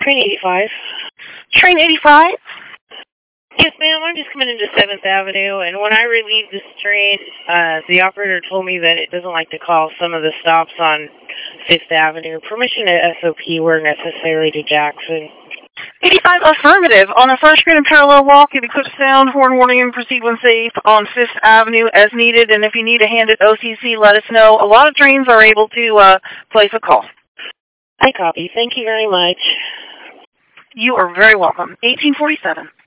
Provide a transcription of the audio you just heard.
Train 85. Train 85? Yes, ma'am. I'm just coming into 7th Avenue, and when I relieved this train, the operator told me that it doesn't like to call some of the stops on 5th Avenue. Permission to SOP where necessary to Jackson. 85 affirmative. On a first screen and parallel walk, it equips sound, horn warning, and proceed when safe on 5th Avenue as needed. And if you need a hand at OCC, let us know. A lot of trains are able to place a call. I copy. Thank you very much. You are very welcome. 1847.